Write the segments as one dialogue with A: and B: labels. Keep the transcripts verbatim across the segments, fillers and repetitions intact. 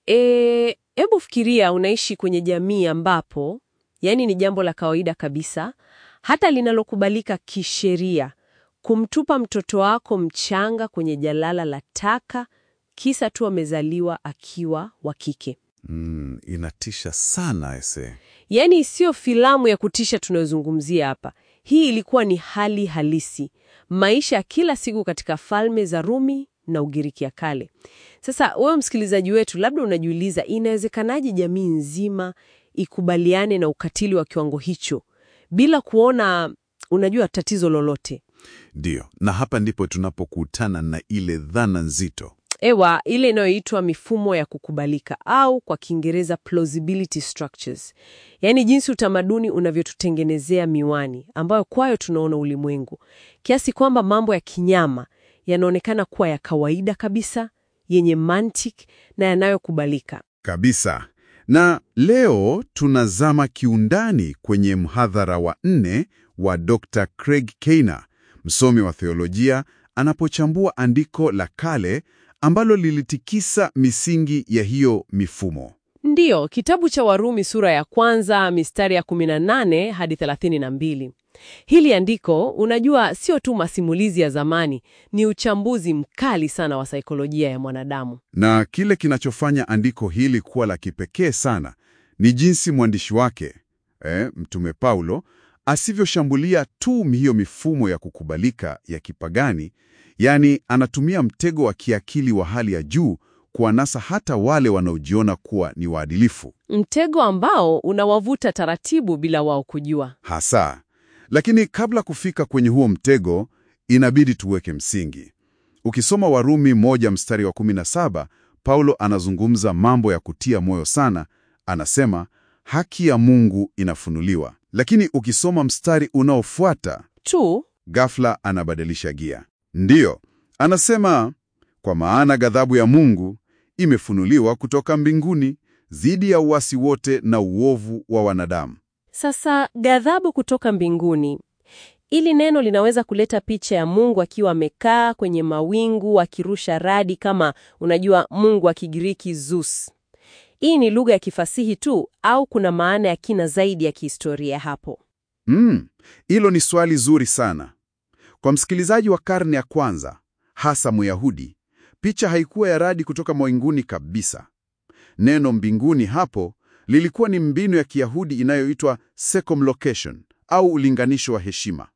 A: E, hebu fikiria unaishi kwenye jamii ambapo, yani ni jambo la kawaida kabisa, hata linalokubalika kisheria, kumtupa mtoto wako mchanga kwenye jalala la taka, kisa tu amezaliwa akiwa wa kike.
B: Mm, inatisha sana ese.
A: Yani sio filamu ya kutisha tunayozungumzia hapa. Hii ilikuwa ni hali halisi. Maisha ya kila siku katika falme za Rumi na Ugiriki ya kale. Sasa wewe msikilizaji wetu, labda unajiuliza inawezekanaje jamii nzima ikubaliane na ukatili wa kiwango hicho bila kuona, unajua, tatizo lolote.
B: Ndio, na hapa ndipo tunapokutana na ile dhana nzito.
A: Ewa, ile inayoitwa mifumo ya kukubalika au kwa Kiingereza plausibility structures. Yaani jinsi utamaduni unavyotutengenezea miwani ambayo kwayo tunaona ulimwengu. Kiasi kwamba mambo ya kinyama yanaonekana kuwa ya kawaida kabisa, yenye mantiki na yanayokubalika.
B: Kabisa. Na leo tunazama kiundani kwenye mhadhara wa nne wa Doctor Craig Keener, msomi wa theolojia, anapochambua andiko la kale ambalo lilitikisa misingi ya hiyo mifumo.
A: Ndiyo, kitabu cha Warumi sura ya kwanza mistari ya kumi na nane hadi thelathini na mbili. Hili andiko, unajua, sio tu masimulizi ya zamani, ni uchambuzi mkali sana wa saikolojia ya mwanadamu.
B: Na kile kinachofanya andiko hili kuwa la kipekee sana ni jinsi mwandishi wake, eh, Mtume Paulo, asivyoshambulia tu hiyo mifumo ya kukubalika ya kipagani, yani anatumia mtego wa kiakili wa hali ya juu kuwanasa hata wale wanaojiona kuwa ni waadilifu.
A: Mtego ambao unawavuta taratibu bila wao kujua.
B: Hasa. Lakini kabla kufika kwenye huo mtego, inabidi tuweke msingi. Ukisoma Warumi moja mstari wa kumi na saba, Paulo anazungumza mambo ya kutia moyo sana. Anasema, haki ya Mungu inafunuliwa. Lakini ukisoma mstari unaofuata
A: tu,
B: ghafla anabadilisha gia. Ndiyo, anasema, kwa maana ghadhabu ya Mungu imefunuliwa kutoka mbinguni dhidi ya uasi wote na uovu wa wanadamu.
A: Sasa ghadhabu kutoka mbinguni, ili neno linaweza kuleta picha ya Mungu akiwa amekaa kwenye mawingu akirusha radi kama, unajua, Mungu wa Kigiriki Zeus. Hii ni lugha ya kifasihi tu au kuna maana ya kina zaidi ya kihistoria hapo?
B: Mm, hilo ni swali zuri sana. Kwa msikilizaji wa karne ya kwanza, hasa Myahudi, picha haikuwa ya radi kutoka mawinguni kabisa. Neno mbinguni hapo lilikuwa ni mbinu ya Kiyahudi inayoitwa circumlocution au ulinganisho wa heshima.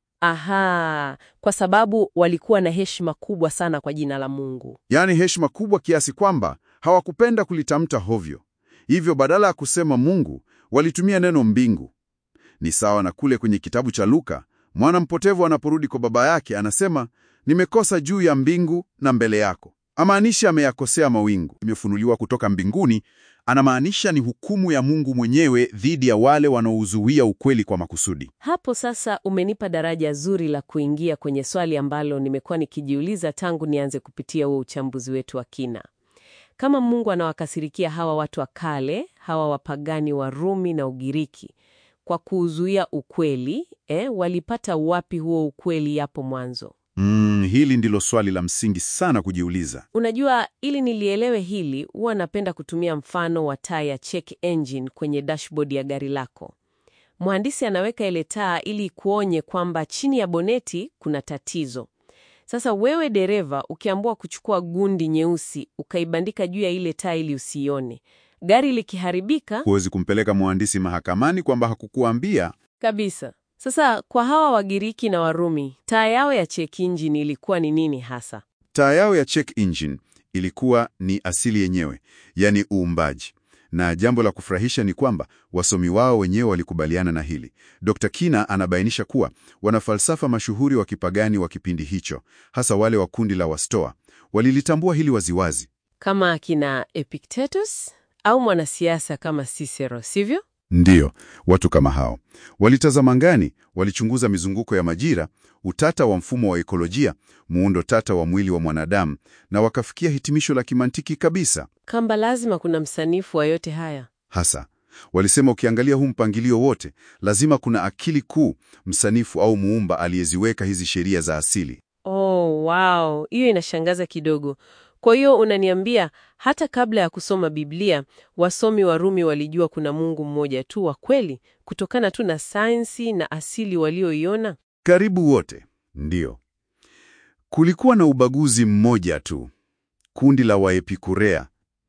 A: Aha, kwa sababu walikuwa na heshima kubwa sana kwa jina la Mungu.
B: Yaani heshima kubwa kiasi kwamba hawakupenda kulitamta hovyo. Hivyo badala ya kusema Mungu, walitumia neno mbingu. Ni sawa na kule kwenye kitabu cha Luka, mwana mpotevu anaporudi kwa baba yake anasema, nimekosa juu ya mbingu na mbele yako. Amaanisha ameyakosea mawingu. Imefunuliwa kutoka mbinguni, anamaanisha ni hukumu ya Mungu mwenyewe dhidi ya wale wanaouzuia ukweli kwa makusudi.
A: Hapo sasa umenipa daraja zuri la kuingia kwenye swali ambalo nimekuwa nikijiuliza tangu nianze kupitia huo uchambuzi wetu wa kina. Kama Mungu anawakasirikia hawa watu wa kale, hawa wapagani wa Rumi na Ugiriki, kwa kuuzuia ukweli, eh, walipata wapi huo ukweli hapo mwanzo?
B: Mm, hili ndilo swali la msingi sana kujiuliza.
A: Unajua, ili nilielewe hili, huwa napenda kutumia mfano wa taa ya check engine kwenye dashboard ya gari lako. Mhandisi anaweka ile taa ili kuonye kwamba chini ya boneti kuna tatizo. Sasa wewe dereva, ukiambiwa kuchukua gundi nyeusi ukaibandika juu ya ile taa ili usione, gari likiharibika,
B: huwezi kumpeleka mhandisi mahakamani kwamba hakukuambia
A: kabisa. Sasa kwa hawa Wagiriki na Warumi, taa yao ya check engine ilikuwa ni nini hasa?
B: Taa yao ya check engine ilikuwa ni asili yenyewe, yani uumbaji. Na jambo la kufurahisha ni kwamba wasomi wao wenyewe walikubaliana na hili. Dokta Keener anabainisha kuwa wanafalsafa mashuhuri wa kipagani wa kipindi hicho, hasa wale wa kundi la Wastoa, walilitambua hili waziwazi.
A: Kama akina Epictetus au mwanasiasa kama Cicero, sivyo?
B: Ndiyo, watu kama hao. Walitazama ngani, walichunguza mizunguko ya majira, utata wa mfumo wa ekolojia, muundo tata wa mwili wa mwanadamu, na wakafikia hitimisho la kimantiki kabisa.
A: Kamba lazima kuna msanifu wa yote haya.
B: Hasa, walisema ukiangalia huu mpangilio wote, lazima kuna akili kuu, msanifu au muumba aliyeziweka hizi sheria za asili.
A: Oh, wow. Hiyo inashangaza kidogo. Kwa hiyo unaniambia hata kabla ya kusoma Biblia, wasomi wa Rumi walijua kuna Mungu mmoja tu wa kweli, kutokana tu na sayansi na asili walioiona?
B: Karibu wote, ndiyo. Kulikuwa na ubaguzi mmoja tu, kundi la Waepikurea.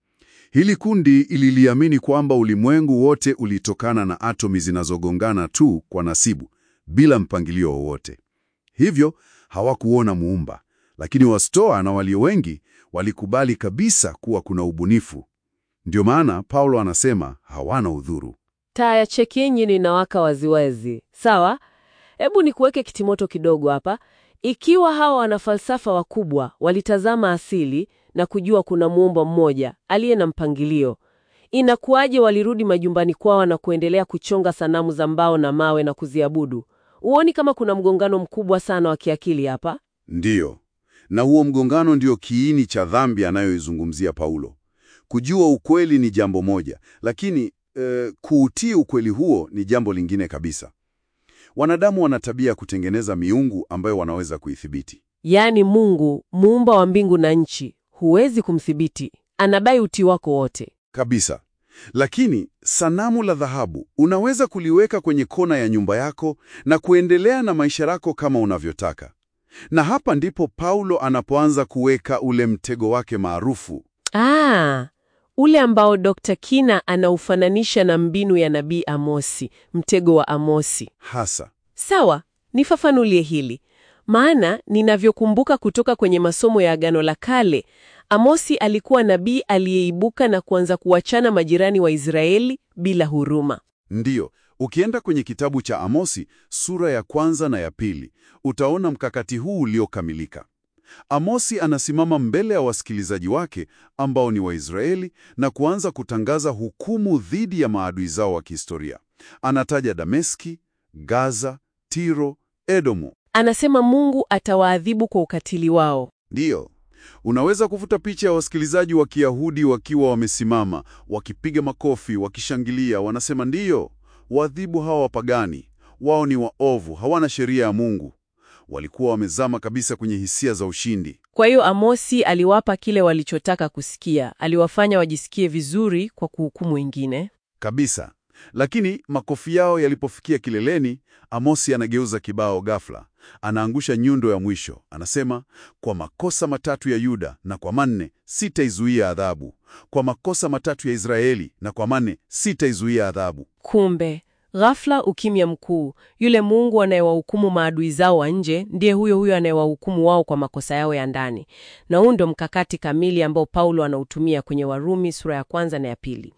B: Hili kundi ililiamini kwamba ulimwengu wote ulitokana na atomi zinazogongana tu kwa nasibu, bila mpangilio wowote. Hivyo hawakuona muumba, lakini Wastoa na walio wengi walikubali kabisa kuwa kuna ubunifu. Ndio maana Paulo anasema hawana udhuru.
A: Taa ya chekenyi inawaka waziwazi. Sawa? Hebu nikuweke kitimoto kidogo hapa. Ikiwa hawa wanafalsafa wakubwa walitazama asili na kujua kuna muumba mmoja aliye na mpangilio, inakuwaje walirudi majumbani kwao na kuendelea kuchonga sanamu za mbao na mawe na kuziabudu? Uoni kama kuna mgongano mkubwa sana wa kiakili hapa?
B: Ndiyo. Na huo mgongano ndio kiini cha dhambi anayoizungumzia Paulo. Kujua ukweli ni jambo moja, lakini e, kuutii ukweli huo ni jambo lingine kabisa. Wanadamu wana tabia ya kutengeneza miungu ambayo wanaweza kuithibiti.
A: Yaani Mungu, muumba wa mbingu na nchi, huwezi kumthibiti. Anabai utii wako wote.
B: Kabisa. Lakini sanamu la dhahabu unaweza kuliweka kwenye kona ya nyumba yako na kuendelea na maisha yako kama unavyotaka. Na hapa ndipo Paulo anapoanza kuweka ule mtego wake maarufu.
A: Ah, ule ambao Dokta Kina anaufananisha na mbinu ya nabii Amosi, mtego wa Amosi.
B: Hasa.
A: Sawa, nifafanulie hili. Maana ninavyokumbuka kutoka kwenye masomo ya Agano la Kale, Amosi alikuwa nabii aliyeibuka na kuanza kuwachana majirani wa Israeli bila huruma.
B: Ndiyo, ukienda kwenye kitabu cha Amosi sura ya kwanza na ya pili, utaona mkakati huu uliokamilika. Amosi anasimama mbele ya wasikilizaji wake ambao ni Waisraeli na kuanza kutangaza hukumu dhidi ya maadui zao wa kihistoria. Anataja Dameski, Gaza, Tiro, Edomu.
A: Anasema Mungu atawaadhibu kwa ukatili wao.
B: Ndiyo. Unaweza kufuta picha ya wasikilizaji wa Kiyahudi wakiwa wamesimama, wakipiga makofi, wakishangilia, wanasema ndiyo, waadhibu hawa wapagani, wao ni waovu, hawana sheria ya Mungu. Walikuwa wamezama kabisa kwenye hisia za ushindi.
A: Kwa hiyo Amosi aliwapa kile walichotaka kusikia, aliwafanya wajisikie vizuri kwa kuhukumu wengine.
B: Kabisa. Lakini makofi yao yalipofikia kileleni, Amosi anageuza kibao ghafla. Anaangusha nyundo ya mwisho. Anasema, kwa makosa matatu ya Yuda na kwa manne sitaizuia adhabu. Kwa makosa matatu ya Israeli na kwa manne sitaizuia adhabu.
A: Kumbe, ghafla ukimya mkuu. Yule Mungu anayewahukumu maadui zao wa nje ndiye huyo huyo anayewahukumu wao kwa makosa yao ya ndani. Na huu ndio mkakati kamili ambao Paulo anautumia kwenye Warumi sura ya kwanza na ya pili.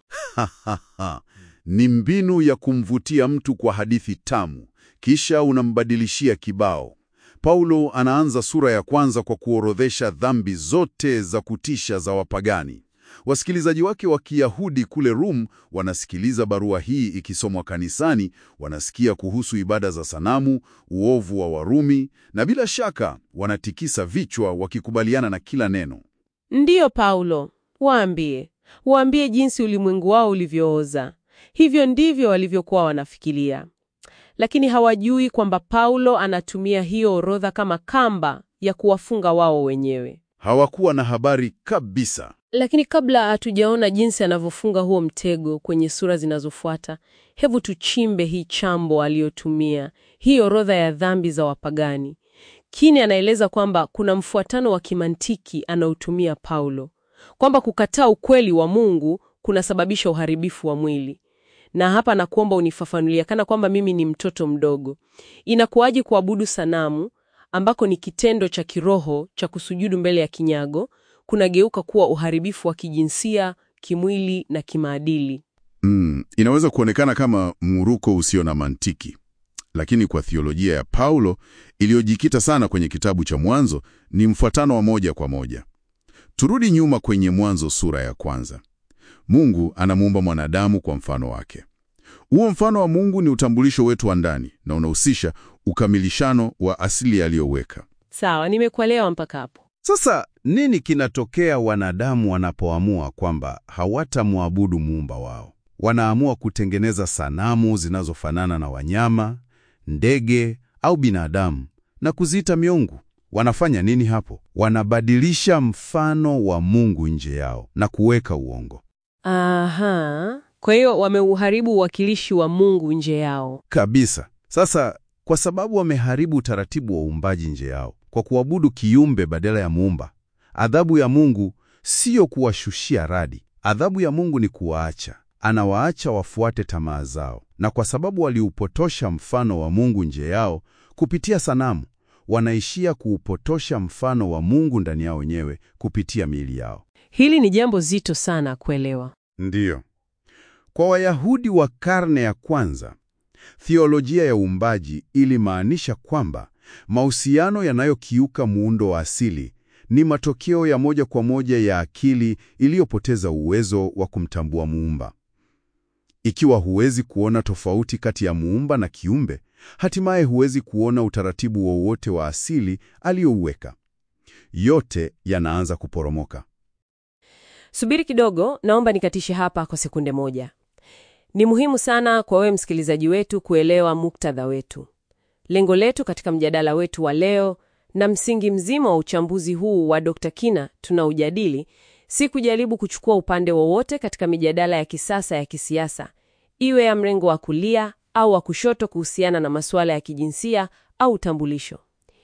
B: Ni mbinu ya kumvutia mtu kwa hadithi tamu, kisha unambadilishia kibao. Paulo anaanza sura ya kwanza kwa kuorodhesha dhambi zote za kutisha za wapagani. Wasikilizaji wake wa Kiyahudi kule Rum wanasikiliza barua hii ikisomwa kanisani, wanasikia kuhusu ibada za sanamu, uovu wa Warumi, na bila shaka wanatikisa vichwa wakikubaliana na kila neno.
A: Ndiyo Paulo, waambie, waambie jinsi ulimwengu wao ulivyooza. Hivyo ndivyo walivyokuwa wanafikiria. Lakini hawajui kwamba Paulo anatumia hiyo orodha kama kamba ya kuwafunga wao wenyewe.
B: Hawakuwa na habari kabisa.
A: Lakini kabla hatujaona jinsi anavyofunga huo mtego kwenye sura zinazofuata, hebu tuchimbe hii chambo aliyotumia, hii orodha ya dhambi za wapagani. Kini anaeleza kwamba kuna mfuatano wa kimantiki anaotumia Paulo, kwamba kukataa ukweli wa Mungu kunasababisha uharibifu wa mwili. Na hapa nakuomba unifafanulie kana kwamba mimi ni mtoto mdogo. Inakuwaje kuabudu sanamu ambako ni kitendo cha kiroho cha kusujudu mbele ya kinyago kunageuka kuwa uharibifu wa kijinsia, kimwili na kimaadili?
B: Mm, inaweza kuonekana kama muruko usio na mantiki. Lakini kwa theolojia ya Paulo iliyojikita sana kwenye kitabu cha Mwanzo ni mfuatano wa moja kwa moja. Turudi nyuma kwenye Mwanzo sura ya kwanza. Mungu anamuumba mwanadamu kwa mfano wake. Huo mfano wa Mungu ni utambulisho wetu wa ndani na unahusisha ukamilishano wa asili aliyoweka.
A: Sawa, nimekuelewa mpaka hapo.
B: Sasa nini kinatokea wanadamu wanapoamua kwamba hawatamwabudu muumba wao? Wanaamua kutengeneza sanamu zinazofanana na wanyama, ndege au binadamu na kuziita miungu. Wanafanya nini hapo? Wanabadilisha mfano wa Mungu nje yao na kuweka uongo.
A: Aha. Kwa hiyo wameuharibu uwakilishi wa Mungu nje yao.
B: Kabisa. Sasa kwa sababu wameharibu utaratibu wa uumbaji nje yao kwa kuabudu kiumbe badala ya Muumba, adhabu ya Mungu siyo kuwashushia radi. Adhabu ya Mungu ni kuwaacha. Anawaacha wafuate tamaa zao. Na kwa sababu waliupotosha mfano wa Mungu nje yao kupitia sanamu, wanaishia kuupotosha mfano wa Mungu ndani yao wenyewe kupitia miili yao.
A: Hili ni jambo zito sana kuelewa.
B: Ndiyo. Kwa Wayahudi wa karne ya kwanza, theolojia ya uumbaji ilimaanisha kwamba mahusiano yanayokiuka muundo wa asili ni matokeo ya moja kwa moja ya akili iliyopoteza uwezo wa kumtambua Muumba. Ikiwa huwezi kuona tofauti kati ya Muumba na kiumbe, hatimaye huwezi kuona utaratibu wowote wa asili aliyouweka. Yote yanaanza kuporomoka.
A: Subiri kidogo, naomba nikatishe hapa kwa sekunde moja. Ni muhimu sana kwa wewe msikilizaji wetu kuelewa muktadha wetu. Lengo letu katika mjadala wetu wa leo na msingi mzima wa uchambuzi huu wa Dokta Kina tunaujadili si kujaribu kuchukua upande wowote katika mijadala ya kisasa ya kisiasa, iwe ya mrengo wa kulia au wa kushoto kuhusiana na masuala ya kijinsia au utambulisho.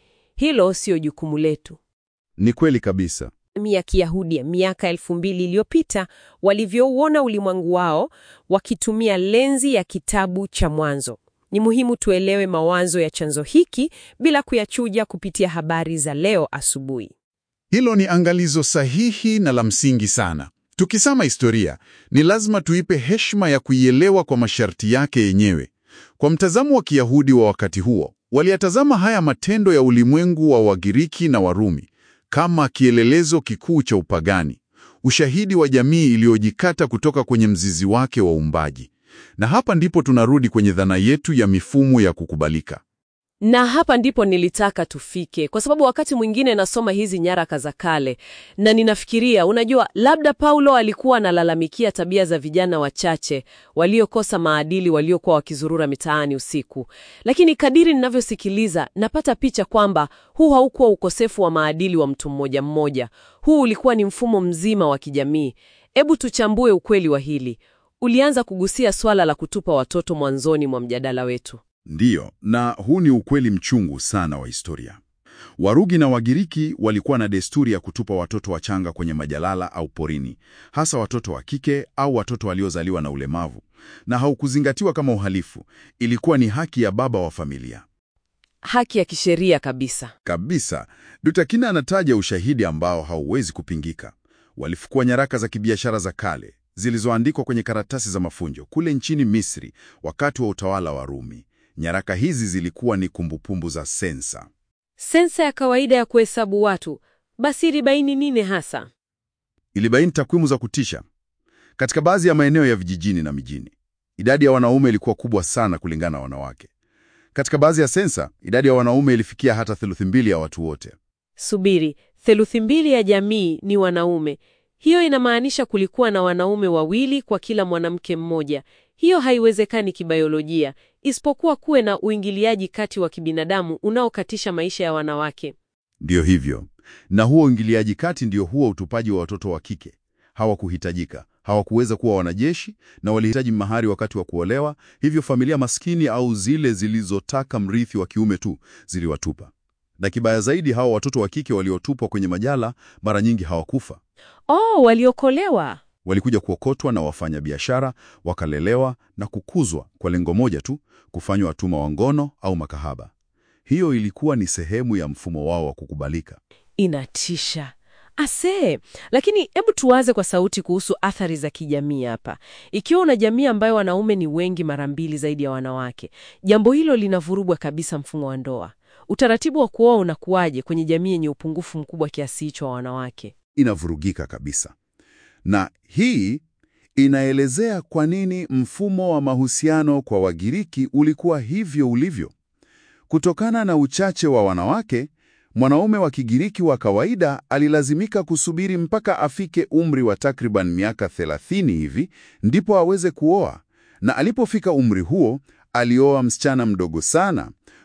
A: Hilo sio jukumu letu.
B: Ni kweli kabisa.
A: Ya Kiyahudi ya miaka elfu mbili iliyopita walivyouona ulimwengu wao wakitumia lenzi ya kitabu cha Mwanzo. Ni muhimu tuelewe mawazo ya chanzo hiki bila kuyachuja kupitia habari za leo asubuhi.
B: Hilo ni angalizo sahihi na la msingi sana. Tukisoma historia, ni lazima tuipe heshima ya kuielewa kwa masharti yake yenyewe. Kwa mtazamo wa Kiyahudi wa wakati huo, waliyatazama haya matendo ya ulimwengu wa Wagiriki na Warumi kama kielelezo kikuu cha upagani, ushahidi wa jamii iliyojikata kutoka kwenye mzizi wake wa uumbaji. Na hapa ndipo tunarudi kwenye dhana yetu ya mifumo ya kukubalika.
A: Na hapa ndipo nilitaka tufike, kwa sababu wakati mwingine nasoma hizi nyaraka za kale na ninafikiria, unajua, labda Paulo alikuwa analalamikia tabia za vijana wachache waliokosa maadili waliokuwa wakizurura mitaani usiku. Lakini kadiri ninavyosikiliza, napata picha kwamba huu haukuwa ukosefu wa maadili wa mtu mmoja mmoja. Huu ulikuwa ni mfumo mzima wa kijamii. Hebu tuchambue ukweli wa hili. Ulianza kugusia swala la kutupa watoto mwanzoni mwa mjadala wetu.
B: Ndiyo, na huu ni ukweli mchungu sana wa historia. Warugi na Wagiriki walikuwa na desturi ya kutupa watoto wachanga kwenye majalala au porini, hasa watoto wa kike au watoto waliozaliwa na ulemavu, na haukuzingatiwa kama uhalifu. Ilikuwa ni haki ya baba wa familia.
A: Haki ya kisheria kabisa.
B: Kabisa. Dokta Kina anataja ushahidi ambao hauwezi kupingika. Walifukua nyaraka za kibiashara za kale zilizoandikwa kwenye karatasi za mafunjo kule nchini Misri wakati wa utawala wa Rumi. Nyaraka hizi zilikuwa ni kumbukumbu za sensa.
A: Sensa ya kawaida ya kuhesabu watu. Basi ilibaini nini hasa?
B: Ilibaini takwimu za kutisha. Katika baadhi ya maeneo ya vijijini na mijini, idadi ya wanaume ilikuwa kubwa sana kulingana na wanawake. Katika baadhi ya sensa, idadi ya wanaume ilifikia hata theluthi mbili ya watu wote.
A: Subiri, theluthi mbili ya jamii ni wanaume. Hiyo inamaanisha kulikuwa na wanaume wawili kwa kila mwanamke mmoja. Hiyo haiwezekani kibiolojia, isipokuwa kuwe na uingiliaji kati wa kibinadamu unaokatisha maisha ya wanawake.
B: Ndiyo hivyo. Na huo uingiliaji kati ndio huo utupaji wa watoto wa kike. Hawakuhitajika, hawakuweza kuwa wanajeshi, na walihitaji mahari wakati wa kuolewa, hivyo familia maskini au zile zilizotaka mrithi wa kiume tu ziliwatupa. Na kibaya zaidi, hao watoto wa kike waliotupwa kwenye majala mara nyingi hawakufa.
A: Oh, waliokolewa.
B: Walikuja kuokotwa na wafanyabiashara, wakalelewa na kukuzwa kwa lengo moja tu, kufanywa watumwa wa ngono au makahaba. Hiyo ilikuwa ni sehemu ya mfumo wao wa kukubalika.
A: Inatisha. Ase, lakini hebu tuwaze kwa sauti kuhusu athari za kijamii hapa. Ikiwa una jamii ambayo wanaume ni wengi mara mbili zaidi ya wanawake, jambo hilo linavurugwa kabisa mfumo wa ndoa. Utaratibu wa kuoa unakuwaje kwenye jamii yenye upungufu mkubwa kiasi hicho wa wanawake?
B: Inavurugika kabisa. Na hii inaelezea kwa nini mfumo wa mahusiano kwa Wagiriki ulikuwa hivyo ulivyo. Kutokana na uchache wa wanawake, mwanaume wa Kigiriki wa kawaida alilazimika kusubiri mpaka afike umri wa takriban miaka thelathini hivi ndipo aweze kuoa. Na alipofika umri huo, alioa msichana mdogo sana,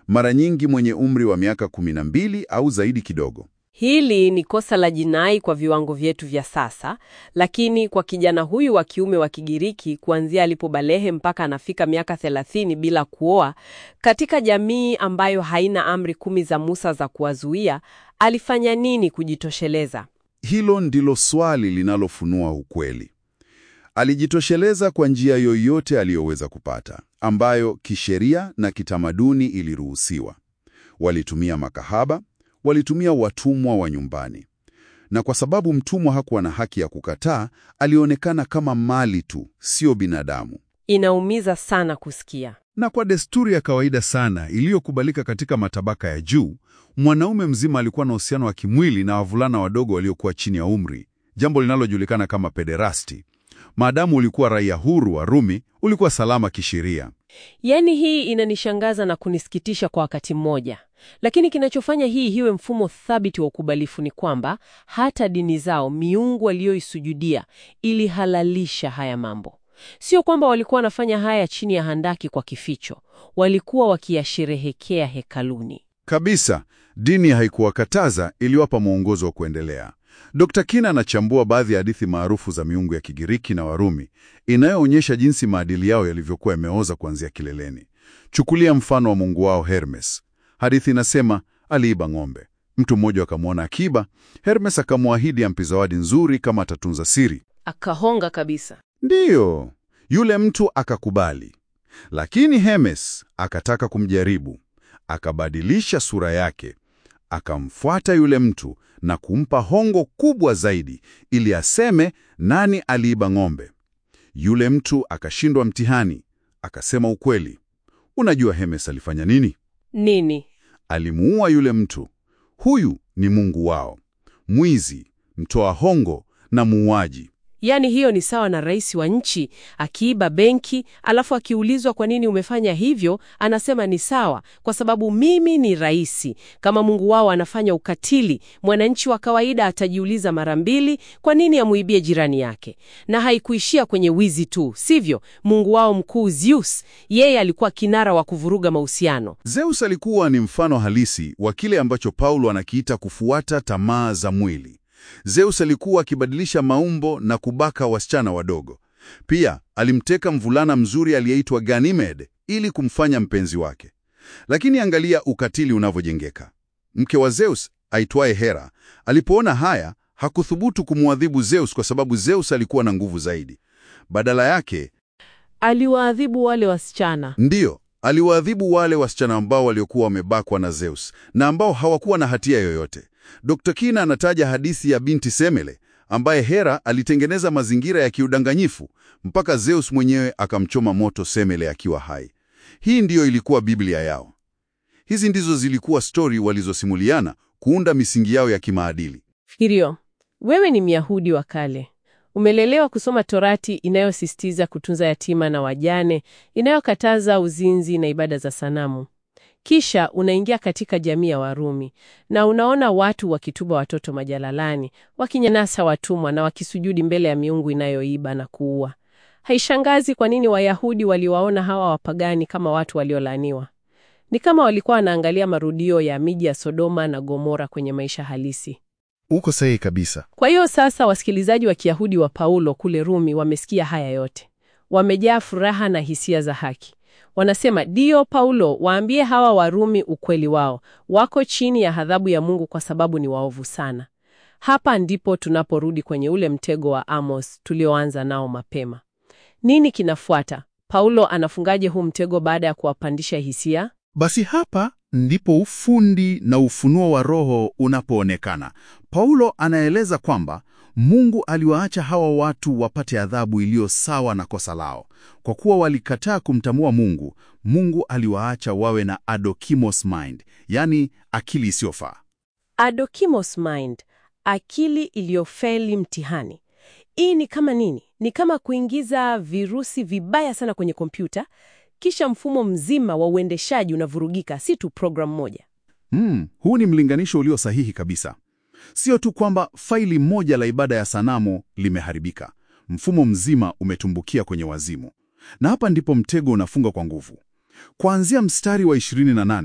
B: mara nyingi mwenye umri wa miaka kumi na mbili au zaidi kidogo.
A: Hili ni kosa la jinai kwa viwango vyetu vya sasa, lakini kwa kijana huyu wa kiume wa Kigiriki kuanzia alipobalehe mpaka anafika miaka thelathini bila kuoa, katika jamii ambayo haina amri kumi za Musa za kuwazuia, alifanya nini kujitosheleza?
B: Hilo ndilo swali linalofunua ukweli. Alijitosheleza kwa njia yoyote aliyoweza kupata, ambayo kisheria na kitamaduni iliruhusiwa. Walitumia makahaba, walitumia watumwa wa nyumbani. Na kwa sababu mtumwa hakuwa na haki ya kukataa, alionekana kama mali tu, sio binadamu.
A: Inaumiza sana kusikia.
B: Na kwa desturi ya kawaida sana iliyokubalika katika matabaka ya juu, mwanaume mzima alikuwa na uhusiano wa kimwili na wavulana wadogo waliokuwa chini ya umri, jambo linalojulikana kama pederasti. Maadamu ulikuwa raia huru wa Rumi, ulikuwa salama kisheria.
A: Yaani hii inanishangaza na kunisikitisha kwa wakati mmoja. Lakini kinachofanya hii hiwe mfumo thabiti wa ukubalifu ni kwamba hata dini zao, miungu walioisujudia, ilihalalisha haya mambo. Sio kwamba walikuwa wanafanya haya chini ya handaki kwa kificho. Walikuwa wakiyasherehekea hekaluni.
B: Kabisa, dini haikuwakataza, iliwapa mwongozo wa kuendelea. Dokta Kina anachambua baadhi ya hadithi maarufu za miungu ya Kigiriki na Warumi inayoonyesha jinsi maadili yao yalivyokuwa yameoza kuanzia kileleni. Chukulia mfano wa mungu wao Hermes. Hadithi inasema aliiba ng'ombe. Mtu mmoja akamwona akiba, Hermes akamwahidi ampe zawadi nzuri kama atatunza siri.
A: Akahonga kabisa.
B: Ndiyo, yule mtu akakubali. Lakini Hermes akataka kumjaribu. Akabadilisha sura yake. Akamfuata yule mtu na kumpa hongo kubwa zaidi ili aseme nani aliiba ng'ombe. Yule mtu akashindwa mtihani, akasema ukweli. Unajua Hermes alifanya nini?
A: Nini?
B: Alimuua yule mtu. Huyu ni mungu wao, mwizi, mtoa hongo na muuaji.
A: Yaani hiyo ni sawa na rais wa nchi akiiba benki, alafu akiulizwa kwa nini umefanya hivyo, anasema ni sawa kwa sababu mimi ni rais. Kama mungu wao anafanya ukatili, mwananchi wa kawaida atajiuliza mara mbili kwa nini amuibie jirani yake. Na haikuishia kwenye wizi tu, sivyo? Mungu wao mkuu Zeus, yeye alikuwa kinara wa kuvuruga mahusiano.
B: Zeus alikuwa ni mfano halisi wa kile ambacho Paulo anakiita kufuata tamaa za mwili. Zeus alikuwa akibadilisha maumbo na kubaka wasichana wadogo. Pia alimteka mvulana mzuri aliyeitwa Ganymede ili kumfanya mpenzi wake. Lakini angalia ukatili unavyojengeka. Mke wa Zeus aitwaye Hera alipoona haya, hakuthubutu kumwadhibu Zeus kwa sababu Zeus alikuwa na nguvu zaidi. Badala yake
A: aliwaadhibu wale wasichana.
B: Ndiyo, aliwaadhibu wale wasichana ambao waliokuwa wamebakwa na Zeus na ambao hawakuwa na hatia yoyote. Dokta Kina anataja hadithi ya binti Semele ambaye Hera alitengeneza mazingira ya kiudanganyifu mpaka Zeus mwenyewe akamchoma moto Semele akiwa hai. Hii ndiyo ilikuwa Biblia yao. Hizi ndizo zilikuwa stori walizosimuliana kuunda misingi yao ya kimaadili.
A: Fikirio, wewe ni Myahudi wa kale. Umelelewa kusoma Torati inayosisitiza kutunza yatima na wajane, inayokataza uzinzi na ibada za sanamu. Kisha unaingia katika jamii ya Warumi na unaona watu wakituba watoto majalalani, wakinyanyasa watumwa na wakisujudi mbele ya miungu inayoiba na kuua. Haishangazi kwa nini Wayahudi waliwaona hawa wapagani kama watu waliolaaniwa. Ni kama walikuwa wanaangalia marudio ya miji ya Sodoma na Gomora kwenye maisha halisi.
B: Uko sahihi kabisa.
A: Kwa hiyo sasa wasikilizaji wa Kiyahudi wa Paulo kule Rumi wamesikia haya yote. Wamejaa furaha na hisia za haki. Wanasema, "Dio Paulo, waambie hawa Warumi ukweli wao. Wako chini ya adhabu ya Mungu kwa sababu ni waovu sana." Hapa ndipo tunaporudi kwenye ule mtego wa Amos tulioanza nao mapema. Nini kinafuata? Paulo anafungaje huu mtego baada ya kuwapandisha hisia?
C: Basi hapa ndipo ufundi na ufunuo wa Roho unapoonekana. Paulo anaeleza kwamba Mungu aliwaacha hawa watu wapate adhabu iliyo sawa na kosa lao. Kwa kuwa walikataa kumtambua Mungu, Mungu aliwaacha wawe na adokimos mind, yani akili isiyofaa.
A: Adokimos mind, akili iliyofeli mtihani. Hii ni kama nini? Ni kama kuingiza virusi vibaya sana kwenye kompyuta, kisha mfumo mzima wa uendeshaji unavurugika, si tu program moja.
C: Hmm, huu ni mlinganisho ulio sahihi kabisa. Sio tu kwamba faili moja la ibada ya sanamu limeharibika, mfumo mzima umetumbukia kwenye wazimu. Na hapa ndipo mtego unafunga kwa nguvu. Kuanzia mstari wa ishirini na nane,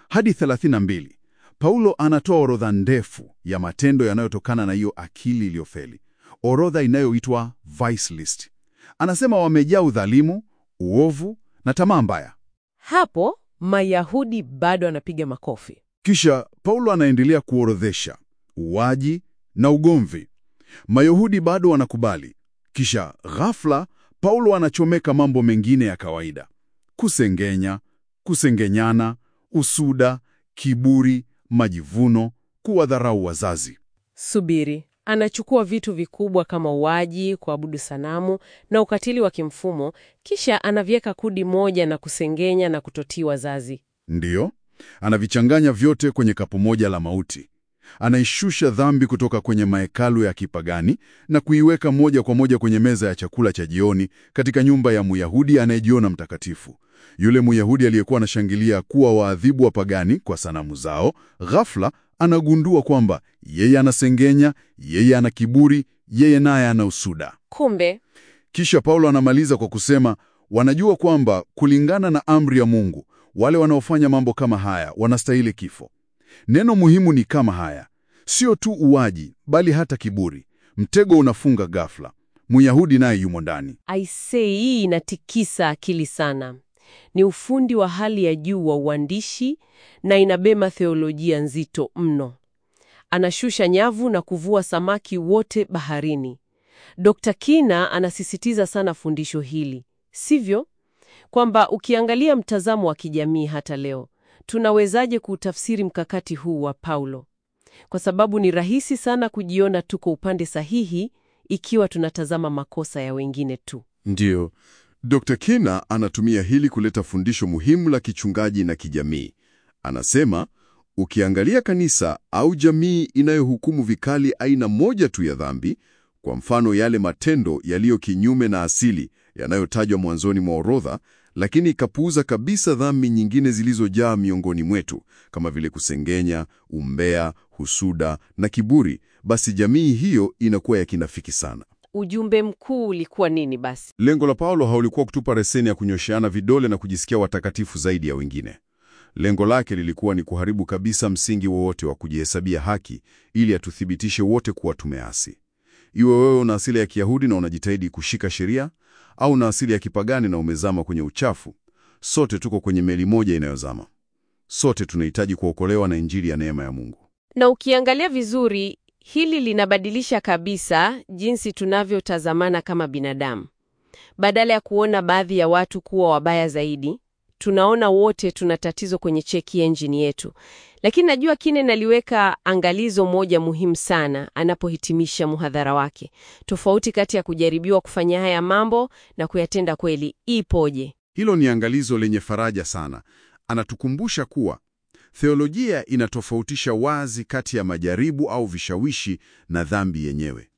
C: hadi thelathini na mbili. Paulo anatoa orodha ndefu ya matendo yanayotokana na hiyo akili iliyofeli, orodha inayoitwa vice list. Anasema wamejaa udhalimu, uovu na tamaa mbaya.
A: Hapo Mayahudi bado anapiga makofi.
C: Kisha Paulo anaendelea kuorodhesha uwaji na ugomvi. Mayahudi bado wanakubali. Kisha ghafla Paulo anachomeka mambo mengine ya kawaida: kusengenya, kusengenyana, usuda, kiburi, majivuno, kuwadharau wazazi.
A: Subiri, anachukua vitu vikubwa kama uwaji, kuabudu sanamu na ukatili wa kimfumo, kisha anaviweka kundi moja na kusengenya na kutotii wazazi.
C: Ndiyo, anavichanganya vyote kwenye kapu moja la mauti. Anaishusha dhambi kutoka kwenye mahekalu ya kipagani na kuiweka moja kwa moja kwenye meza ya chakula cha jioni katika nyumba ya Myahudi anayejiona mtakatifu. Yule Myahudi aliyekuwa anashangilia kuwa waadhibu wa pagani kwa sanamu zao, ghafla anagundua kwamba yeye anasengenya, yeye ana kiburi, yeye naye ana usuda.
A: Kumbe.
C: Kisha Paulo anamaliza kwa kusema, wanajua kwamba kulingana na amri ya Mungu, wale wanaofanya mambo kama haya wanastahili kifo. Neno muhimu ni kama haya: sio tu uwaji, bali hata kiburi. Mtego unafunga ghafla. Myahudi naye yumo ndani.
A: Aisee, hii inatikisa akili sana. Ni ufundi wa hali ya juu wa uandishi na inabeba theolojia nzito mno. Anashusha nyavu na kuvua samaki wote baharini. Dokta Kina anasisitiza sana fundisho hili, sivyo? Kwamba ukiangalia mtazamo wa kijamii hata leo, tunawezaje kuutafsiri mkakati huu wa Paulo? Kwa sababu ni rahisi sana kujiona tuko upande sahihi ikiwa tunatazama makosa ya wengine tu.
D: Ndiyo, Dokta Kina anatumia hili kuleta fundisho muhimu la kichungaji na kijamii. Anasema, ukiangalia kanisa au jamii inayohukumu vikali aina moja tu ya dhambi, kwa mfano yale matendo yaliyo kinyume na asili yanayotajwa mwanzoni mwa orodha, lakini ikapuuza kabisa dhambi nyingine zilizojaa miongoni mwetu kama vile kusengenya, umbea, husuda na kiburi, basi jamii hiyo inakuwa ya kinafiki sana.
A: Ujumbe mkuu ulikuwa nini basi?
D: Lengo la Paulo haulikuwa kutupa leseni ya kunyosheana vidole na kujisikia watakatifu zaidi ya wengine. Lengo lake lilikuwa ni kuharibu kabisa msingi wowote wa kujihesabia haki ili atuthibitishe wote kuwa tumeasi. Iwe wewe una asili ya Kiyahudi na unajitahidi kushika sheria, au na asili ya kipagani na umezama kwenye uchafu, sote tuko kwenye meli moja inayozama. Sote tunahitaji kuokolewa na Injili ya neema ya Mungu.
A: Na ukiangalia vizuri, hili linabadilisha kabisa jinsi tunavyotazamana kama binadamu. Badala ya kuona baadhi ya watu kuwa wabaya zaidi, tunaona wote tuna tatizo kwenye check engine yetu. Lakini najua Kine naliweka angalizo moja muhimu sana anapohitimisha muhadhara wake. Tofauti kati ya kujaribiwa kufanya haya mambo na kuyatenda kweli ipoje?
B: Hilo ni angalizo lenye faraja sana. Anatukumbusha kuwa theolojia inatofautisha wazi kati ya majaribu au vishawishi na dhambi yenyewe.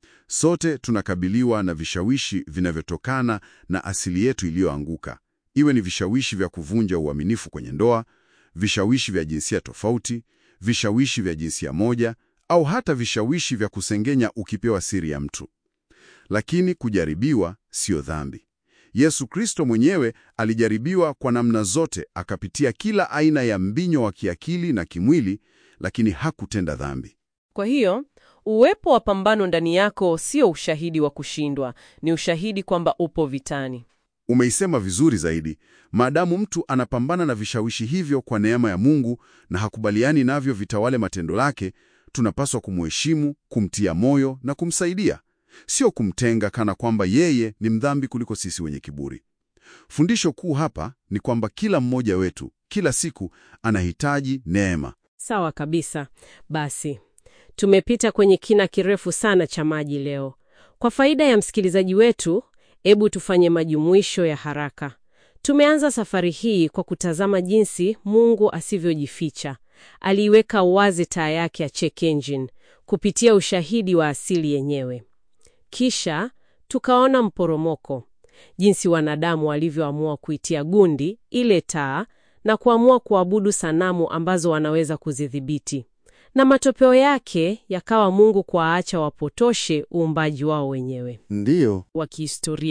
B: Sote tunakabiliwa na vishawishi vinavyotokana na asili yetu iliyoanguka. Iwe ni vishawishi vya kuvunja uaminifu kwenye ndoa, vishawishi vya jinsia tofauti, vishawishi vya jinsia moja, au hata vishawishi vya kusengenya ukipewa siri ya mtu. Lakini kujaribiwa sio dhambi. Yesu Kristo mwenyewe alijaribiwa kwa namna zote, akapitia kila aina ya mbinyo wa kiakili na kimwili, lakini hakutenda dhambi.
A: Kwa hiyo, uwepo wa pambano ndani yako sio ushahidi wa kushindwa, ni ushahidi kwamba upo vitani.
B: Umeisema vizuri zaidi. Maadamu mtu anapambana na vishawishi hivyo kwa neema ya Mungu na hakubaliani navyo vitawale matendo yake, tunapaswa kumheshimu, kumtia moyo na kumsaidia, sio kumtenga kana kwamba yeye ni mdhambi kuliko sisi wenye kiburi. Fundisho kuu hapa ni kwamba kila mmoja wetu, kila siku, anahitaji neema.
A: Sawa kabisa. Basi, tumepita kwenye kina kirefu sana cha maji leo. Kwa faida ya msikilizaji wetu, hebu tufanye majumuisho ya haraka. Tumeanza safari hii kwa kutazama jinsi Mungu asivyojificha. Aliiweka wazi taa yake ya check engine kupitia ushahidi wa asili yenyewe. Kisha tukaona mporomoko, jinsi wanadamu walivyoamua kuitia gundi ile taa na kuamua kuabudu sanamu ambazo wanaweza kuzidhibiti. Na matokeo yake yakawa Mungu kuwaacha wapotoshe uumbaji wao wenyewe.
D: Ndiyo,
A: Wa kihistoria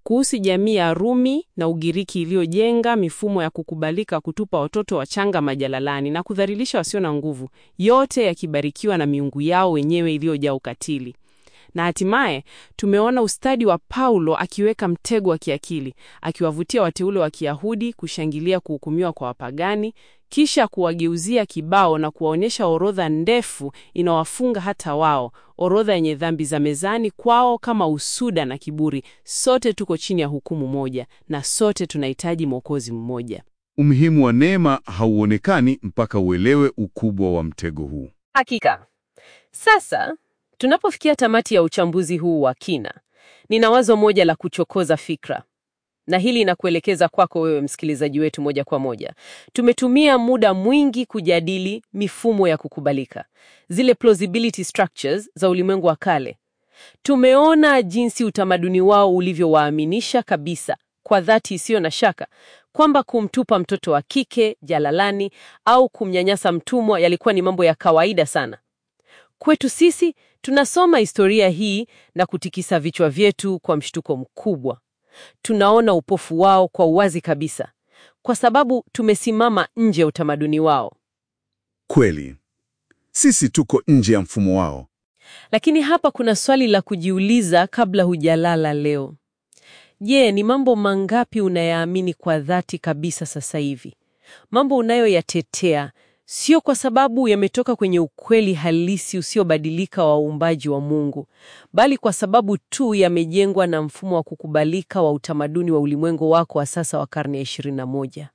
E: kuhusu jamii ya Rumi na Ugiriki iliyojenga mifumo ya kukubalika kutupa watoto wachanga majalalani na kudhalilisha wasio na nguvu, yote yakibarikiwa na miungu yao wenyewe iliyojaa ukatili. Na hatimaye tumeona ustadi wa Paulo akiweka mtego wa kiakili, akiwavutia wateule wa Kiyahudi kushangilia kuhukumiwa kwa wapagani, kisha kuwageuzia kibao na kuwaonyesha orodha ndefu inawafunga hata wao, orodha yenye dhambi za mezani kwao kama usuda na kiburi. Sote tuko chini ya hukumu moja na sote tunahitaji Mwokozi mmoja.
C: Umuhimu wa neema hauonekani mpaka uelewe ukubwa wa mtego huu.
A: Hakika. Sasa, tunapofikia tamati ya uchambuzi huu wa kina, nina wazo moja la kuchokoza fikra. Na hili inakuelekeza kwako wewe msikilizaji wetu moja kwa moja. Tumetumia muda mwingi kujadili mifumo ya kukubalika, zile plausibility structures za ulimwengu wa kale. Tumeona jinsi utamaduni wao ulivyowaaminisha kabisa, kwa dhati isiyo na shaka, kwamba kumtupa mtoto wa kike jalalani au kumnyanyasa mtumwa yalikuwa ni mambo ya kawaida sana. Kwetu sisi, tunasoma historia hii na kutikisa vichwa vyetu kwa mshtuko mkubwa. Tunaona upofu wao kwa uwazi kabisa, kwa sababu tumesimama nje ya utamaduni wao.
C: Kweli, sisi tuko nje ya mfumo wao.
A: Lakini hapa kuna swali la kujiuliza kabla hujalala leo. Je, ni mambo mangapi unayaamini kwa dhati kabisa sasa hivi? Mambo unayoyatetea sio kwa sababu yametoka kwenye ukweli halisi usiobadilika wa uumbaji wa Mungu, bali kwa sababu tu yamejengwa na mfumo wa kukubalika wa utamaduni wa ulimwengu wako wa sasa wa karne ya ishirini na moja.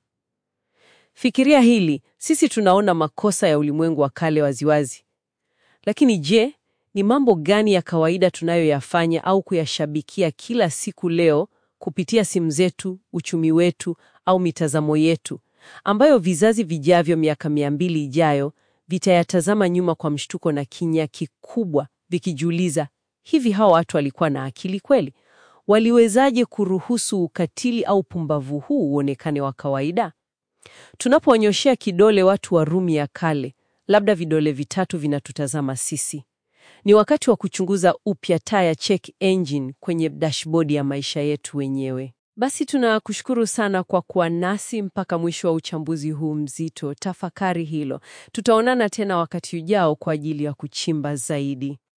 A: Fikiria hili, sisi tunaona makosa ya ulimwengu wa kale waziwazi. Lakini je, ni mambo gani ya kawaida tunayoyafanya au kuyashabikia kila siku leo kupitia simu zetu, uchumi wetu au mitazamo yetu, ambayo vizazi vijavyo miaka mia mbili ijayo vitayatazama nyuma kwa mshtuko na kinya kikubwa, vikijiuliza, hivi hawa watu walikuwa na akili kweli? Waliwezaje kuruhusu ukatili au pumbavu huu uonekane wa kawaida? Tunapoonyoshea kidole watu wa Rumi ya kale, labda vidole vitatu vinatutazama sisi. Ni wakati wa kuchunguza upya taa ya check engine kwenye dashboard ya maisha yetu wenyewe. Basi tunakushukuru sana kwa kuwa nasi mpaka mwisho wa uchambuzi huu mzito. Tafakari hilo. Tutaonana tena wakati ujao kwa ajili ya kuchimba zaidi.